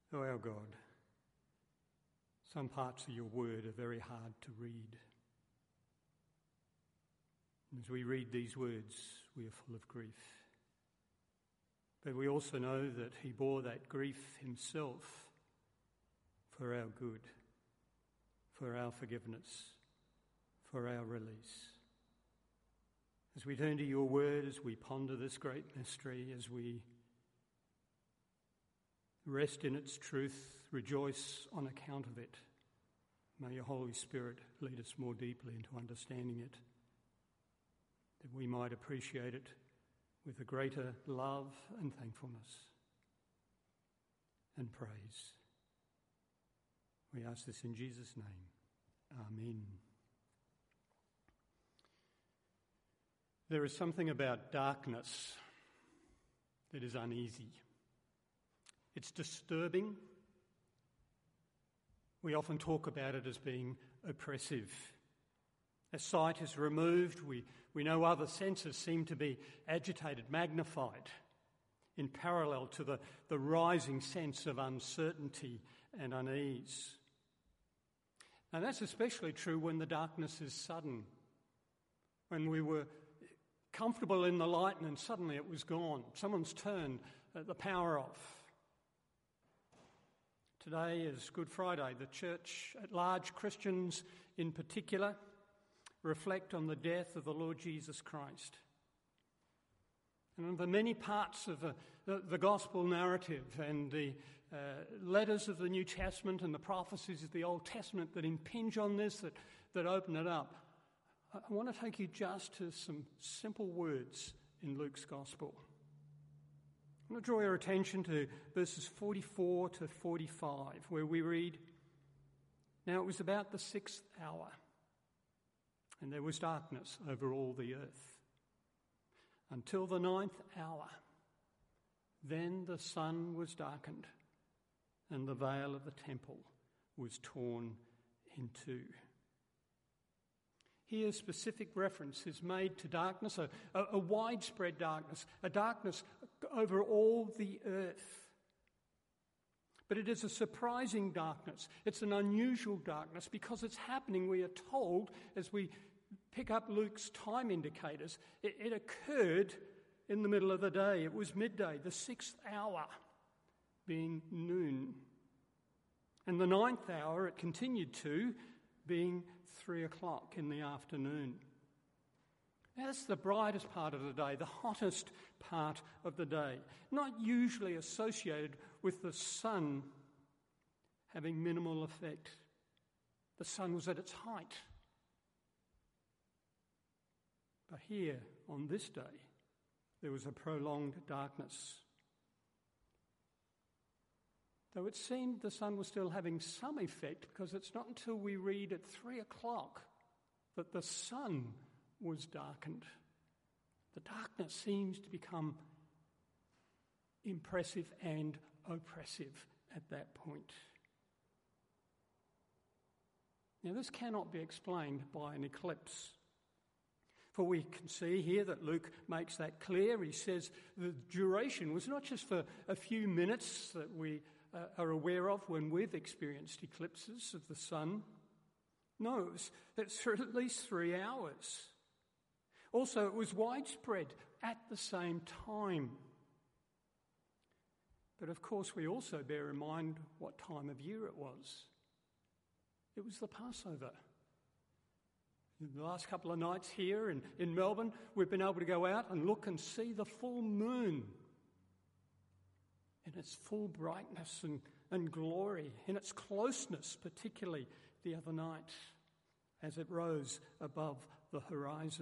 O our God, some parts of your word are very hard to read. And as we read these words, we are full of grief. But we also know that he bore that grief himself for our good, for our forgiveness, for our release. As we turn to your word, as we ponder this great mystery, as we rest in its truth, rejoice on account of it, may your Holy Spirit lead us more deeply into understanding it, that we might appreciate it with a greater love and thankfulness and praise. We ask this in Jesus' name. Amen. There is something about darkness that is uneasy. It's disturbing. We often talk about it as being oppressive. As sight is removed, we know other senses seem to be agitated, magnified, in parallel to the rising sense of uncertainty and unease. And that's especially true when the darkness is sudden, when we were comfortable in the light and then suddenly it was gone. Someone's turned the power off. Today is Good Friday. The church at large, Christians in particular, reflect on the death of the Lord Jesus Christ. And the many parts of the gospel narrative and the letters of the New Testament and the prophecies of the Old Testament that impinge on this, that open it up, I want to take you just to some simple words in Luke's gospel. I want to draw your attention to verses 44 to 45, where we read, "Now it was about the 6th hour, and there was darkness over all the earth, until the 9th hour. Then the sun was darkened, and the veil of the temple was torn in two." Here, specific reference is made to darkness, a widespread darkness, a darkness over all the earth. But it is a surprising darkness. It's an unusual darkness because it's happening, we are told, as we pick up Luke's time indicators, it occurred in the middle of the day. It was midday, the 6th hour being noon. And the 9th hour, it continued to, being 3 o'clock in the afternoon. That's the brightest part of the day, the hottest part of the day, not usually associated with the sun having minimal effect. The sun was at its height. But here, on this day, there was a prolonged darkness. Though it seemed the sun was still having some effect, because it's not until we read at 3 o'clock that the sun was darkened. The darkness seems to become impressive and oppressive at that point. Now, this cannot be explained by an eclipse. For we can see here that Luke makes that clear. He says the duration was not just for a few minutes that we are aware of when we've experienced eclipses of the sun. No, it's for at least 3 hours. Also, it was widespread at the same time. But of course, we also bear in mind what time of year it was. It was the Passover. In the last couple of nights here in Melbourne, we've been able to go out and look and see the full moon in its full brightness and glory, in its closeness, particularly the other night as it rose above the horizon.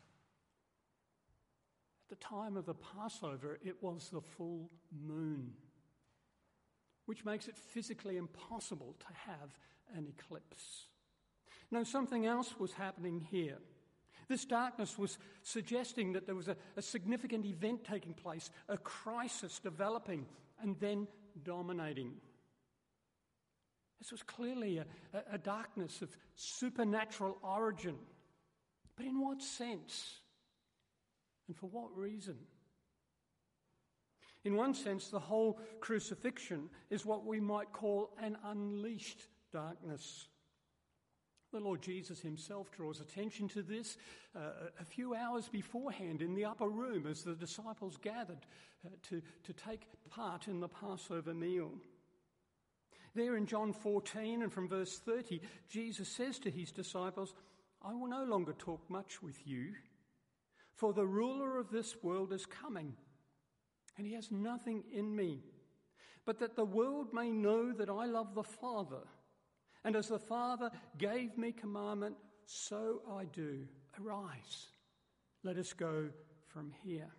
At the time of the Passover, it was the full moon, which makes it physically impossible to have an eclipse. No, something else was happening here. This darkness was suggesting that there was a significant event taking place, a crisis developing and then dominating. This was clearly a darkness of supernatural origin. But in what sense? And for what reason? In one sense, the whole crucifixion is what we might call an unleashed darkness. The Lord Jesus himself draws attention to this a few hours beforehand in the upper room as the disciples gathered to take part in the Passover meal. There in John 14 and from verse 30, Jesus says to his disciples, "I will no longer talk much with you, for the ruler of this world is coming, and he has nothing in me, but that the world may know that I love the Father. And as the Father gave me commandment, so I do. Arise, let us go from here."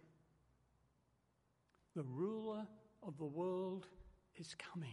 The ruler of the world is coming.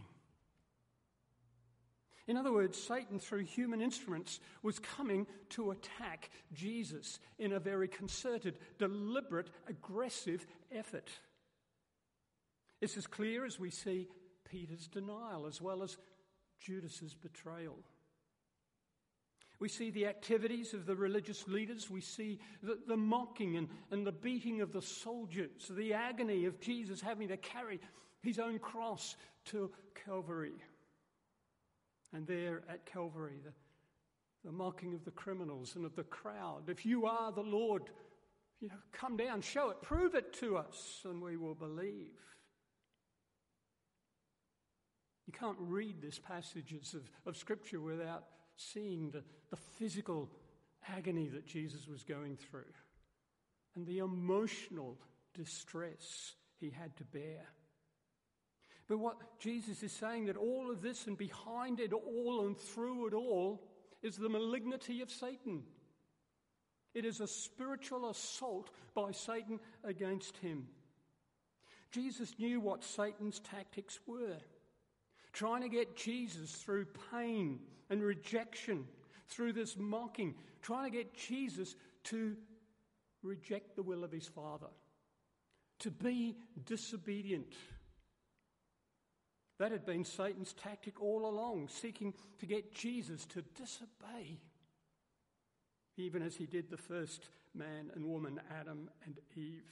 In other words, Satan, through human instruments, was coming to attack Jesus in a very concerted, deliberate, aggressive effort. It's as clear as we see Peter's denial as well as Judas's betrayal. We see the activities of the religious leaders. We see the mocking and the beating of the soldiers, the agony of Jesus having to carry his own cross to Calvary. And there at Calvary, the mocking of the criminals and of the crowd. If you are the Lord, come down, show it, prove it to us, and we will believe. You can't read these passages of Scripture without seeing the physical agony that Jesus was going through and the emotional distress he had to bear. But what Jesus is saying, that all of this and behind it all and through it all is the malignity of Satan. It is a spiritual assault by Satan against him. Jesus knew what Satan's tactics were. Trying to get Jesus through pain and rejection, through this mocking, trying to get Jesus to reject the will of his Father, to be disobedient. That had been Satan's tactic all along, seeking to get Jesus to disobey, even as he did the first man and woman, Adam and Eve.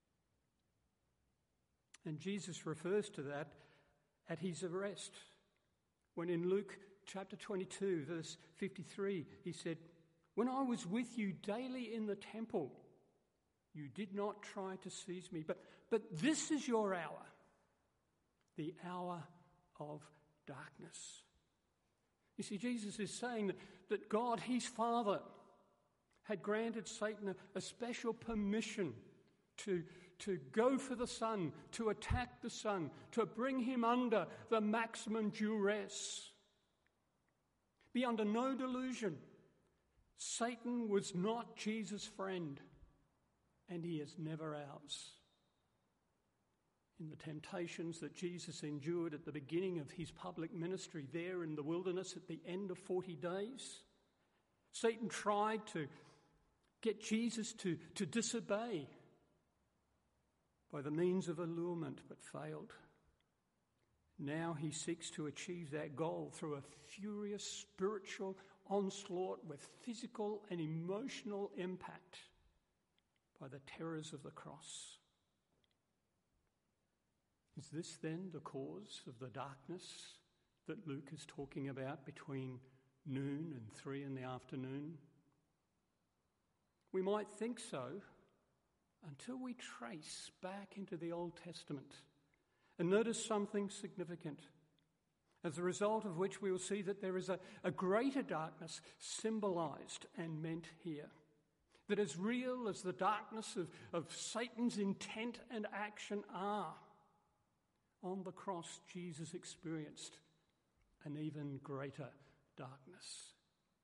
And Jesus refers to that at his arrest, when in Luke chapter 22, verse 53, he said, "When I was with you daily in the temple, you did not try to seize me, but this is your hour, the hour of darkness." You see, Jesus is saying that God, his Father, had granted Satan a special permission to go for the Son, to attack the Son, to bring him under the maximum duress. Be under no delusion. Satan was not Jesus' friend, and he is never ours. In the temptations that Jesus endured at the beginning of his public ministry there in the wilderness at the end of 40 days, Satan tried to get Jesus to disobey by the means of allurement, but failed. Now he seeks to achieve that goal through a furious spiritual onslaught with physical and emotional impact by the terrors of the cross. Is this then the cause of the darkness that Luke is talking about between noon and 3 in the afternoon? We might think so until we trace back into the Old Testament and notice something significant, as a result of which we will see that there is a greater darkness symbolized and meant here, that as real as the darkness of Satan's intent and action are. On the cross, Jesus experienced an even greater darkness.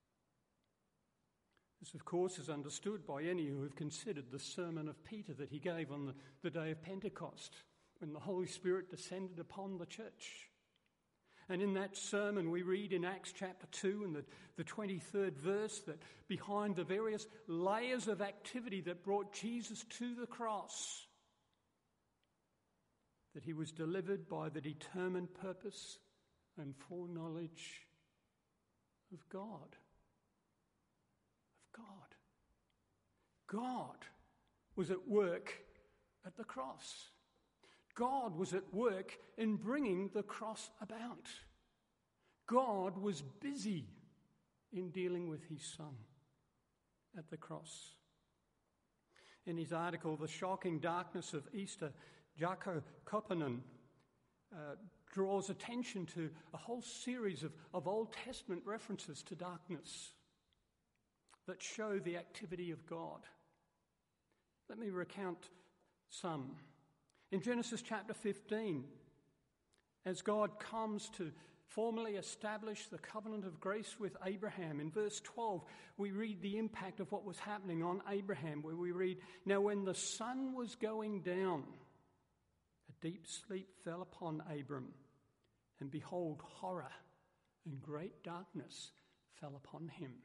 This, of course, is understood by any who have considered the sermon of Peter that he gave on the day of Pentecost, when the Holy Spirit descended upon the church. And in that sermon we read in Acts chapter 2 and the 23rd verse that behind the various layers of activity that brought Jesus to the cross, that he was delivered by the determined purpose and foreknowledge of God. Of God. God was at work at the cross. God was at work in bringing the cross about. God was busy in dealing with his Son at the cross. In his article, The Shocking Darkness of Easter, Jaakko Koppanen draws attention to a whole series of Old Testament references to darkness that show the activity of God. Let me recount some. In Genesis chapter 15, as God comes to formally establish the covenant of grace with Abraham, in verse 12, we read the impact of what was happening on Abraham, where we read, "Now when the sun was going down, a deep sleep fell upon Abram, and behold, horror and great darkness fell upon him."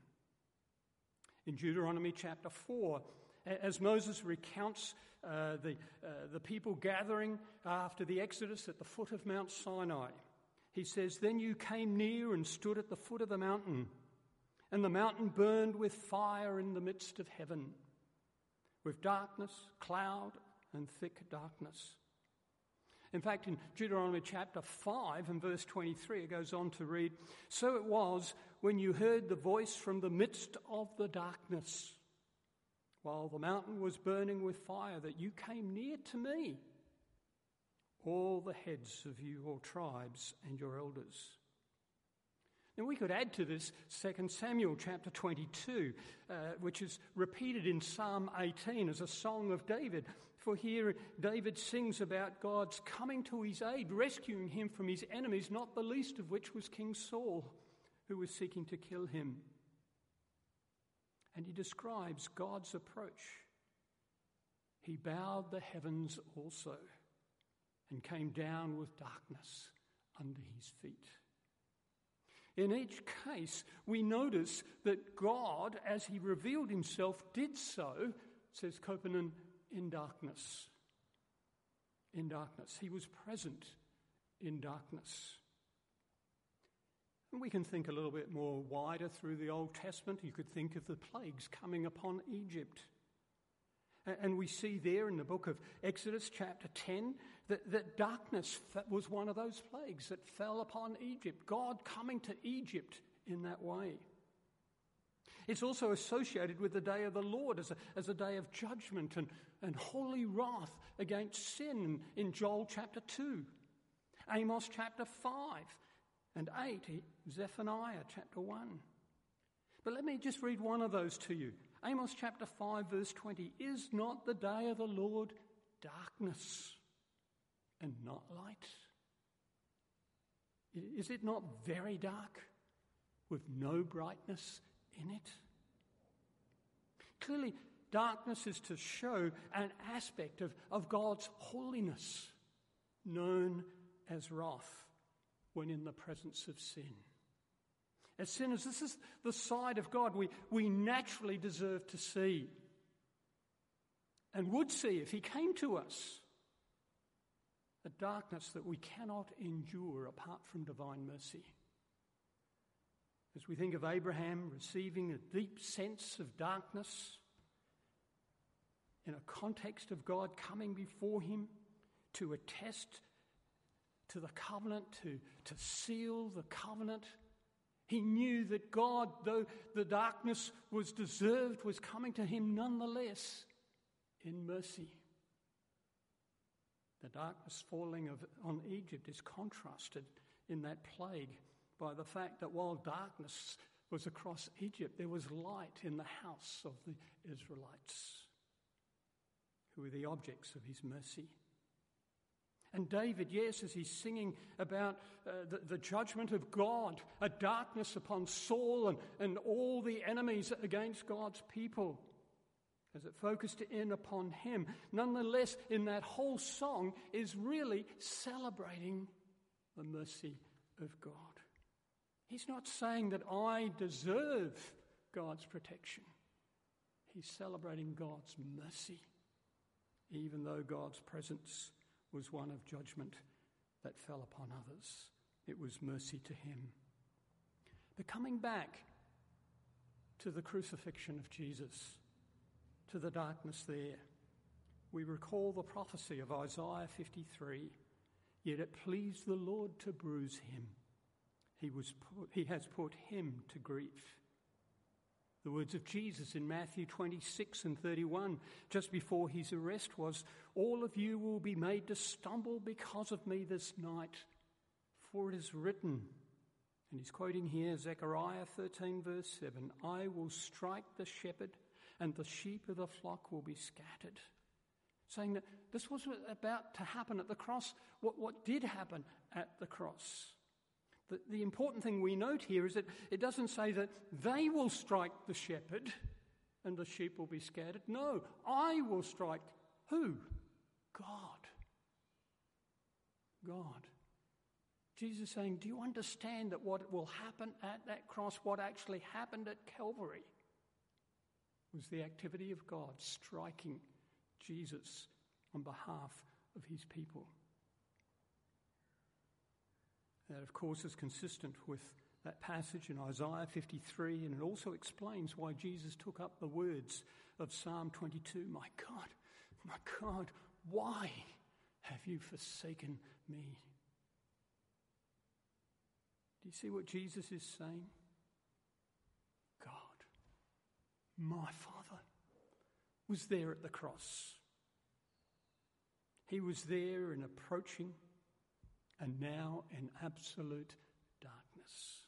In Deuteronomy chapter 4, as Moses recounts the people gathering after the Exodus at the foot of Mount Sinai, he says, "Then you came near and stood at the foot of the mountain, and the mountain burned with fire in the midst of heaven, with darkness, cloud, and thick darkness." In fact, in Deuteronomy chapter 5 and verse 23, it goes on to read, "So it was when you heard the voice from the midst of the darkness, while the mountain was burning with fire, that you came near to me, all the heads of your tribes and your elders." Now we could add to this 2 Samuel chapter 22, which is repeated in Psalm 18 as a song of David. For here David sings about God's coming to his aid, rescuing him from his enemies, not the least of which was King Saul, who was seeking to kill him. And he describes God's approach. "He bowed the heavens also, and came down with darkness under his feet." In each case, we notice that God, as he revealed himself, did so, says Koppanen, in darkness. In darkness. He was present in darkness. And we can think a little bit more wider through the Old Testament. You could think of the plagues coming upon Egypt. And we see there in the book of Exodus chapter 10 that darkness was one of those plagues that fell upon Egypt. God coming to Egypt in that way. It's also associated with the day of the Lord as a day of judgment and holy wrath against sin in Joel chapter 2, Amos chapter 5 and 8, Zephaniah chapter 1. But let me just read one of those to you. Amos chapter 5 verse 20, "Is not the day of the Lord darkness and not light? Is it not very dark with no brightness in it?" Clearly, darkness is to show an aspect of God's holiness, known as wrath, when in the presence of sin. As sinners, this is the side of God we naturally deserve to see and would see if he came to us. A darkness that we cannot endure apart from divine mercy. As we think of Abraham receiving a deep sense of darkness in a context of God coming before him to attest to the covenant, to seal the covenant, he knew that God, though the darkness was deserved, was coming to him nonetheless in mercy. The darkness falling on Egypt is contrasted in that plague by the fact that while darkness was across Egypt, there was light in the house of the Israelites, who were the objects of his mercy. And David, yes, as he's singing about the judgment of God, a darkness upon Saul and all the enemies against God's people, as it focused in upon him, nonetheless, in that whole song is really celebrating the mercy of God. He's not saying that I deserve God's protection. He's celebrating God's mercy, even though God's presence was one of judgment that fell upon others. It was mercy to him. But coming back to the crucifixion of Jesus, to the darkness there, we recall the prophecy of Isaiah 53, "Yet it pleased the Lord to bruise him. He has put him to grief." The words of Jesus in Matthew 26 and 31, just before his arrest, was, "All of you will be made to stumble because of me this night, for it is written," and he's quoting here Zechariah 13 verse 7, "I will strike the shepherd and the sheep of the flock will be scattered." Saying that this was about to happen at the cross, what did happen at the cross. The important thing we note here is that it doesn't say that they will strike the shepherd and the sheep will be scattered. No, I will strike who? God. God. Jesus is saying, do you understand that what will happen at that cross, what actually happened at Calvary, was the activity of God striking Jesus on behalf of his people? That, of course, is consistent with that passage in Isaiah 53, and it also explains why Jesus took up the words of Psalm 22, my God, why have you forsaken me?" Do you see what Jesus is saying? God, my Father, was there at the cross. He was there in approaching and now in absolute darkness.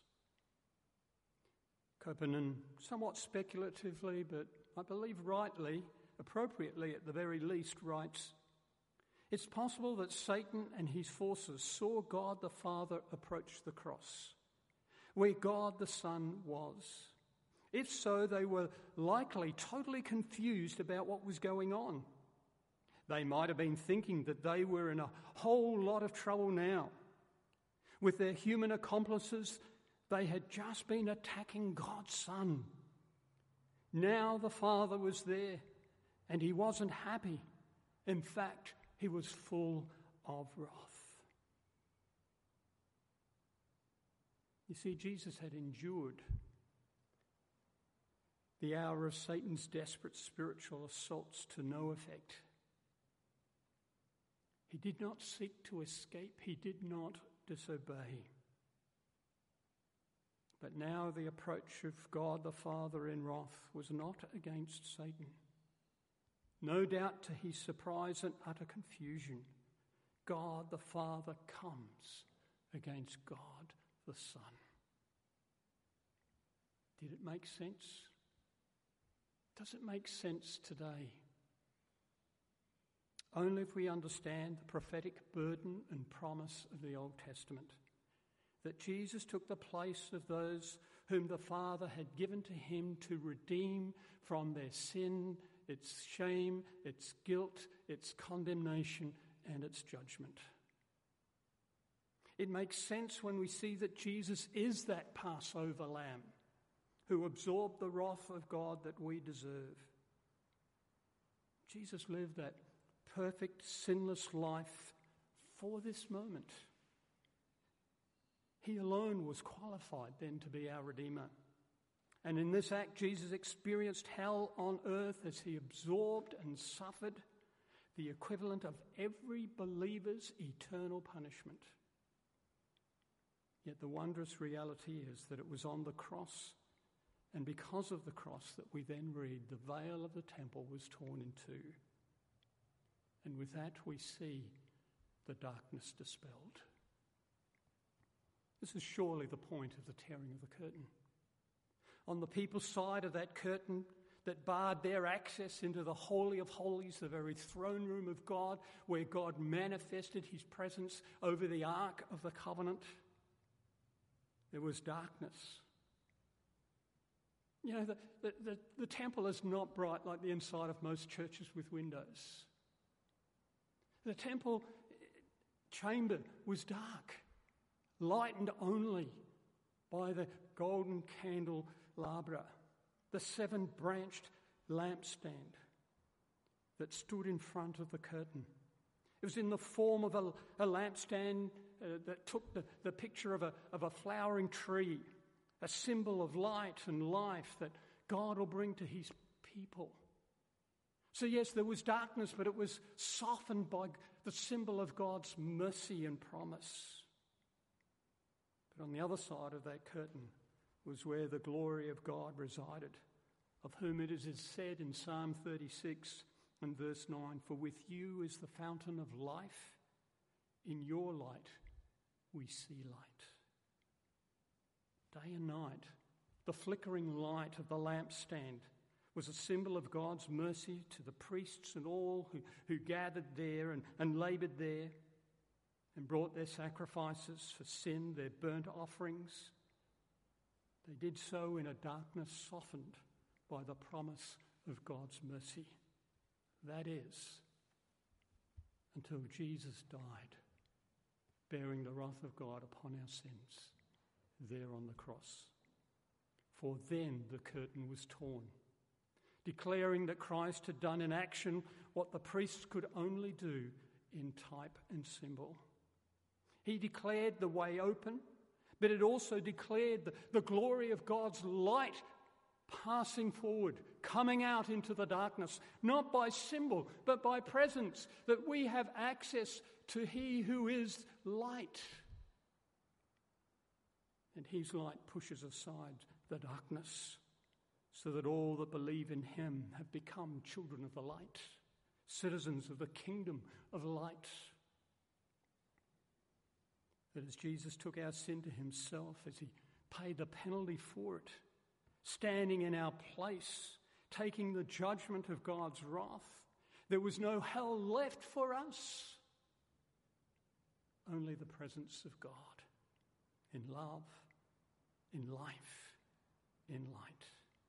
Copeland, somewhat speculatively, but I believe rightly, appropriately at the very least, writes, "It's possible that Satan and his forces saw God the Father approach the cross, where God the Son was. If so, they were likely totally confused about what was going on. They might have been thinking that they were in a whole lot of trouble now. With their human accomplices, they had just been attacking God's Son. Now the Father was there, and he wasn't happy. In fact, he was full of wrath." You see, Jesus had endured the hour of Satan's desperate spiritual assaults to no effect. He did not seek to escape. He did not disobey. But now the approach of God the Father in wrath was not against Satan. No doubt to his surprise and utter confusion, God the Father comes against God the Son. Did it make sense? Does it make sense today? Only if we understand the prophetic burden and promise of the Old Testament, that Jesus took the place of those whom the Father had given to him to redeem from their sin, its shame, its guilt, its condemnation, and its judgment. It makes sense when we see that Jesus is that Passover lamb who absorbed the wrath of God that we deserve. Jesus lived that perfect, sinless life for this moment. He alone was qualified then to be our Redeemer. And in this act, Jesus experienced hell on earth as he absorbed and suffered the equivalent of every believer's eternal punishment. Yet the wondrous reality is that it was on the cross, and because of the cross that we then read, the veil of the temple was torn in two. And with that we see the darkness dispelled. This is surely the point of the tearing of the curtain. On the people's side of that curtain that barred their access into the Holy of Holies, the very throne room of God, where God manifested his presence over the Ark of the Covenant, there was darkness. You know, the temple is not bright like the inside of most churches with windows. The temple chamber was dark, lightened only by the golden candelabra, the 7-branched lampstand that stood in front of the curtain. It was in the form of a lampstand that took the picture of a flowering tree, a symbol of light and life that God will bring to his people. So yes, there was darkness, but it was softened by the symbol of God's mercy and promise. But on the other side of that curtain was where the glory of God resided, of whom it is said in Psalm 36 and verse 9, "For with you is the fountain of life. In your light we see light." Day and night, the flickering light of the lampstand was a symbol of God's mercy to the priests and all who gathered there and laboured there and brought their sacrifices for sin, their burnt offerings. They did so in a darkness softened by the promise of God's mercy. That is, until Jesus died, bearing the wrath of God upon our sins there on the cross. For then the curtain was torn, declaring that Christ had done in action what the priests could only do in type and symbol. He declared the way open, but it also declared the glory of God's light passing forward, coming out into the darkness, not by symbol, but by presence, that we have access to He who is light. And His light pushes aside the darkness, so that all that believe in Him have become children of the light, citizens of the kingdom of light. That as Jesus took our sin to Himself, as He paid the penalty for it, standing in our place, taking the judgment of God's wrath, there was no hell left for us, only the presence of God in love, in life, in light.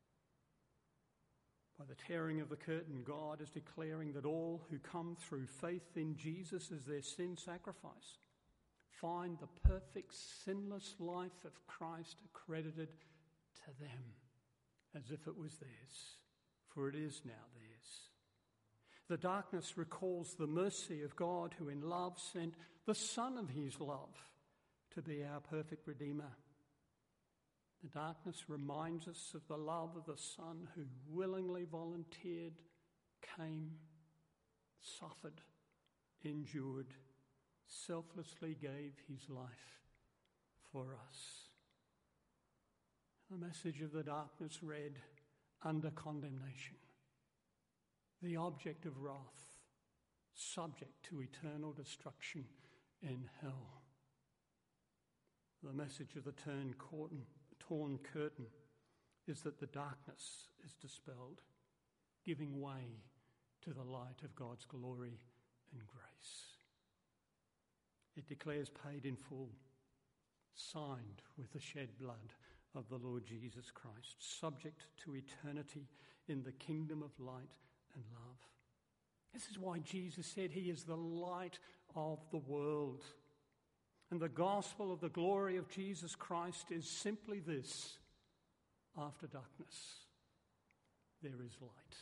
By the tearing of the curtain, God is declaring that all who come through faith in Jesus as their sin sacrifice find the perfect sinless life of Christ accredited to them as if it was theirs, for it is now theirs. The darkness recalls the mercy of God who in love sent the Son of His love to be our perfect Redeemer. The darkness reminds us of the love of the Son who willingly volunteered, came, suffered, endured, selflessly gave His life for us. The message of the darkness read, under condemnation, the object of wrath, subject to eternal destruction in hell. The message of the torn curtain is that the darkness is dispelled, giving way to the light of God's glory and grace. It declares paid in full, signed with the shed blood of the Lord Jesus Christ, subject to eternity in the kingdom of light and love. This is why Jesus said He is the light of the world. And the gospel of the glory of Jesus Christ is simply this: after darkness, there is light.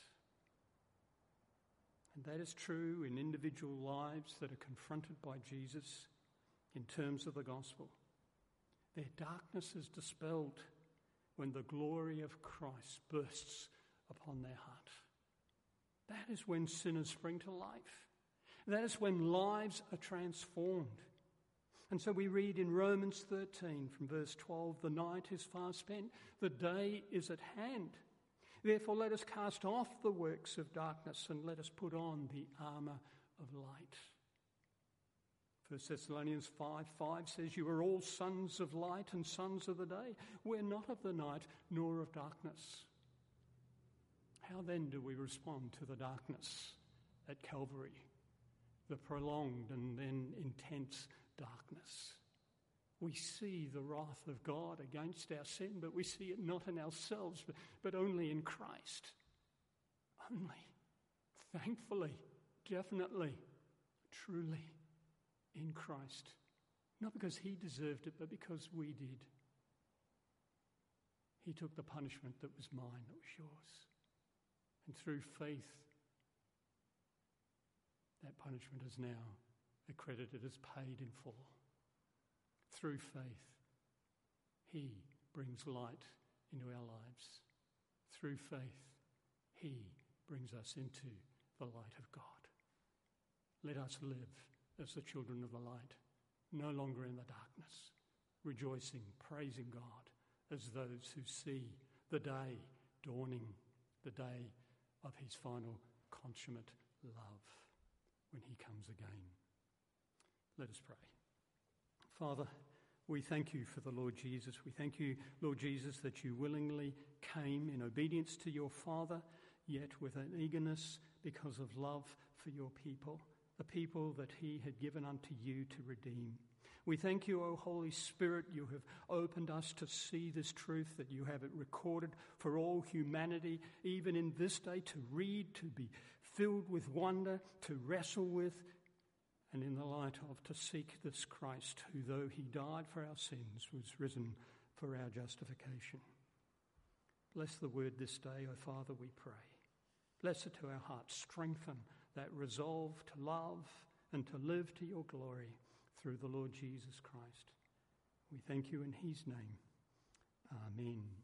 And that is true in individual lives that are confronted by Jesus in terms of the gospel. Their darkness is dispelled when the glory of Christ bursts upon their heart. That is when sinners spring to life. That is when lives are transformed. And so we read in Romans 13 from verse 12, "The night is far spent, the day is at hand. Therefore let us cast off the works of darkness and let us put on the armour of light." 1 Thessalonians 5:5 says, "You are all sons of light and sons of the day. We're not of the night nor of darkness." How then do we respond to the darkness at Calvary, the prolonged and then intense darkness? We see the wrath of God against our sin, but we see it not in ourselves, but only in Christ. Only, thankfully, definitely, truly in Christ. Not because He deserved it, but because we did. He took the punishment that was mine, that was yours. And through faith, that punishment is now accredited as paid in full. Through faith, He brings light into our lives. Through faith, He brings us into the light of God. Let us live as the children of the light, no longer in the darkness, rejoicing, praising God as those who see the day dawning, the day of his final consummate love when he comes again. Let us pray. Father, we thank you for the Lord Jesus. We thank you, Lord Jesus, that you willingly came in obedience to your Father, yet with an eagerness because of love for your people, the people that he had given unto you to redeem. We thank you, O Holy Spirit, you have opened us to see this truth, that you have it recorded for all humanity, even in this day, to read, to be filled with wonder, to wrestle with, and in the light of, to seek this Christ, who, though he died for our sins, was risen for our justification. Bless the word this day, O Father, we pray. Bless it to our hearts. Strengthen that resolve to love and to live to your glory through the Lord Jesus Christ. We thank you in his name. Amen.